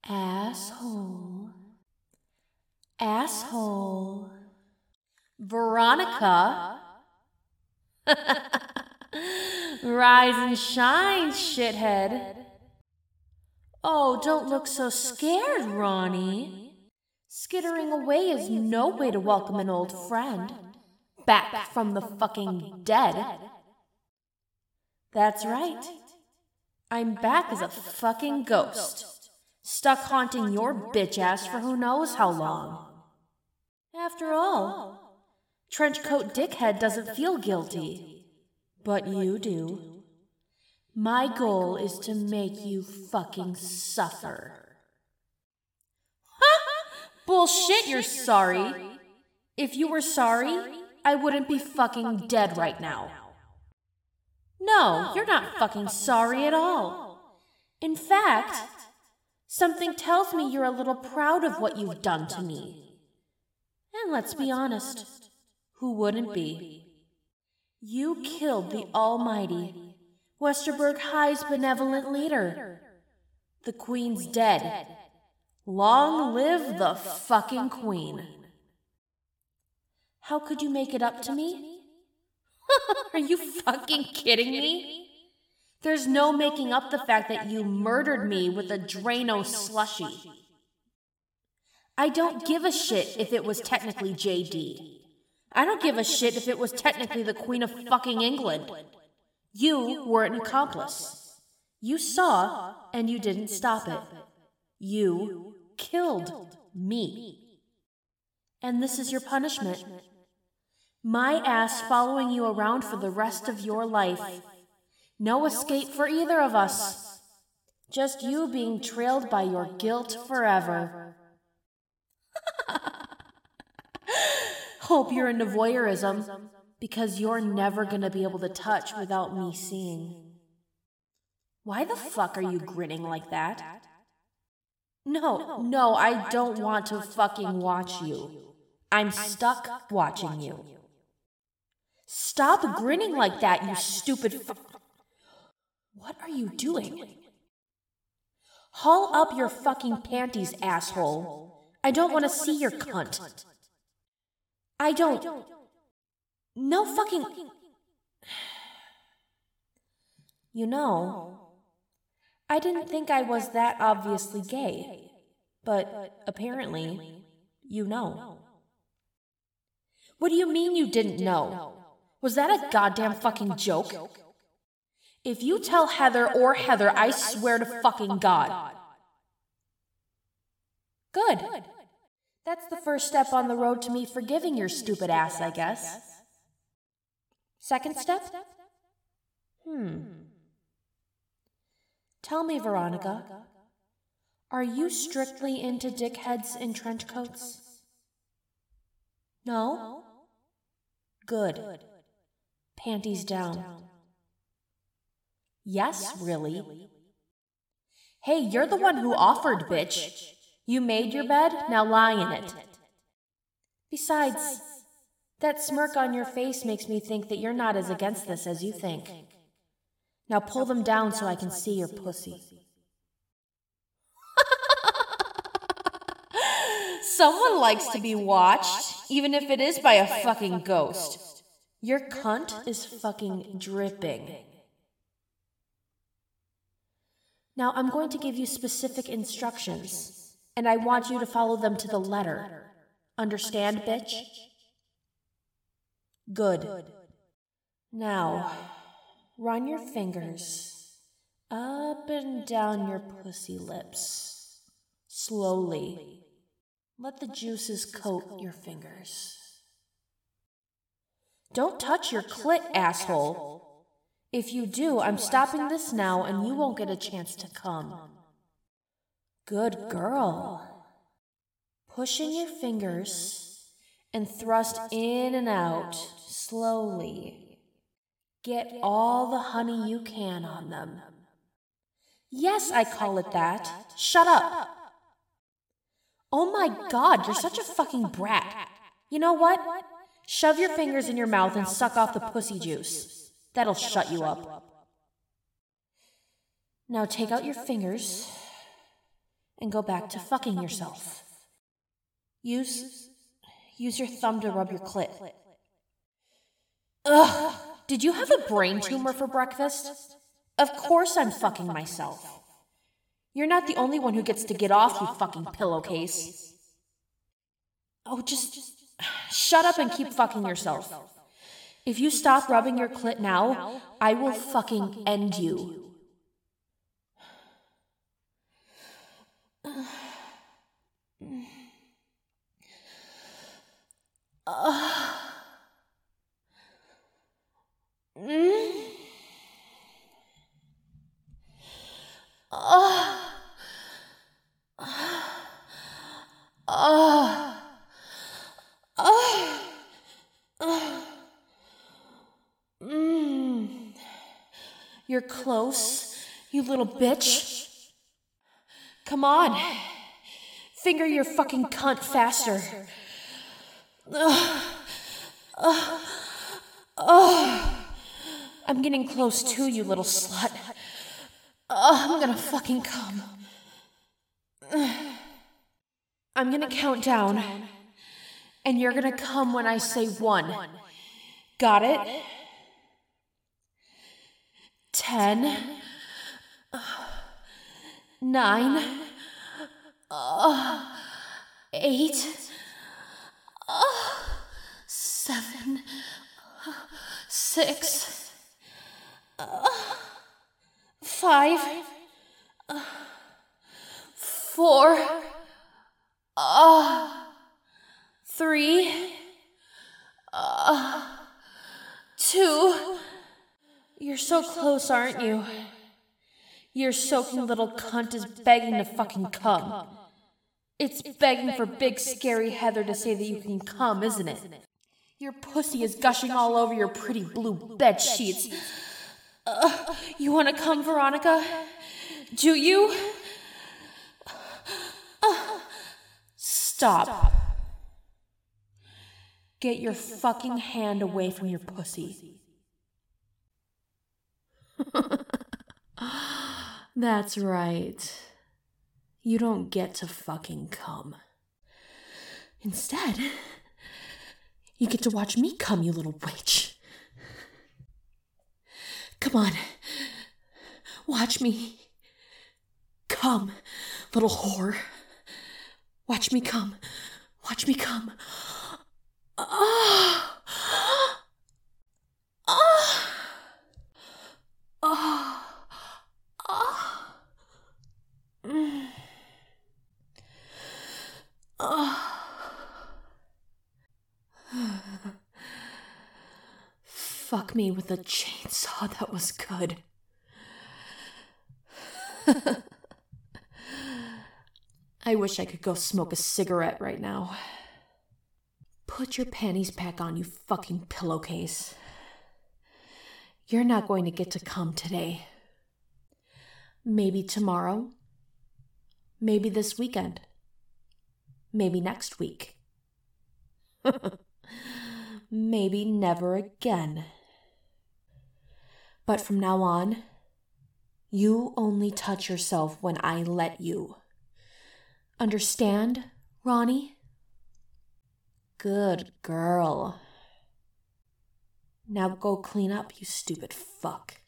Asshole. Asshole. Veronica. Rise and shine, shithead. Oh, don't look so scared, Ronnie. Skittering away is no way to welcome an old friend. Back from the fucking dead. That's right. I'm back as a fucking ghost. Stuck haunting your bitch ass for who knows how long. After all, Trenchcoat Dickhead doesn't feel guilty. But you do. My goal is to make you fucking suffer. Bullshit, you're sorry. If you were sorry, I wouldn't be fucking dead right now. No, you're not fucking sorry at all. In fact, something tells me you're a little proud of what you've done to me. And let's be honest, who wouldn't be? You killed the almighty Westerberg High's benevolent leader. The Queen's dead. Long live the fucking Queen. How could you make it up to me? Are you fucking kidding me? There's no making up the fact that you murdered me with a Drano slushie. I don't give a shit if it was technically JD. I don't give a shit if it was technically the Queen of fucking England. You were an accomplice. You saw, and you didn't stop it. You killed me. And this is your punishment. My ass following you around for the rest of your life. No escape for either of us. Just you being trailed by your guilt forever. Hope you're into voyeurism, because you're never gonna be able to touch without me seeing. Why the fuck are you grinning like that? No, I don't want to fucking watch you. I'm stuck watching you. Stop grinning like that, you stupid What are you doing? Haul up your fucking panties, asshole. I don't want to see your cunt. I don't. No fucking. You know, I didn't think I was that obviously gay, but apparently, you know. What do you mean you didn't know? Was that a goddamn fucking joke? If you tell Heather or Heather, I swear to fucking God. Good. That's the first step on the road to me forgiving your stupid ass, I guess. Second step? Tell me, Veronica, are you strictly into dickheads in trench coats? No? Good. Panties down. Yes, really? Hey, you're the one who offered, bitch. You made your bed, now lie in it. Besides, that smirk on your face makes me think that you're not as against this as you think. Now pull them down so I can see your pussy. Someone likes to be watched, even if it is by a fucking ghost. Your cunt is fucking dripping. Now I'm going to give you specific instructions, and I want you to follow them to the letter. Understand, bitch? Good. Now, run your fingers up and down your pussy lips. Slowly. Let the juices coat your fingers. Don't touch your clit, asshole. If you do, I'm stopping this now and you won't get a chance to come. Good girl. Push in your fingers and thrust in and out slowly. Get all the honey you can on them. Yes, I call it that. Shut up. Oh my God, you're such a fucking brat. You know what? Shove your fingers in your mouth and suck off the pussy juice. That'll shut you up. Now take out your fingers and go back to fucking yourself. Use your thumb to rub your clit. Ugh, did you have a brain tumor for breakfast? Of course I'm fucking myself. You're not the only one who gets to get off, you fucking pillowcase. Oh, just shut up and keep fucking yourself. If you stop rubbing your clit now, I will fucking end you. You're close, you little bitch. Come on. Finger your fucking cunt faster. I'm getting close too, you little slut. I'm gonna fucking come. I'm gonna count down, and you're gonna come when I say 1. Got it? 10, 9, 8, 7, 6, 5, 4, 3, 2. You're so close, aren't you? Your soaking little cunt is begging to fucking come. It's begging for big scary Heather to say that you can come, isn't it? Your pussy is gushing all over your pretty blue bed sheets. You want to come, Veronica? Do you? Stop. Get your fucking hand away from your pussy. That's right. You don't get to fucking come. Instead, you get to watch me come, you little witch. Come on. Watch me. Come, little whore. Watch me come. Watch me come. Fuck me with a chainsaw, that was good. I wish I could go smoke a cigarette right now. Put your panties back on, you fucking pillowcase. You're not going to get to come today. Maybe tomorrow. Maybe this weekend. Maybe next week. Maybe never again. But from now on, you only touch yourself when I let you. Understand, Ronnie? Good girl. Now go clean up, you stupid fuck.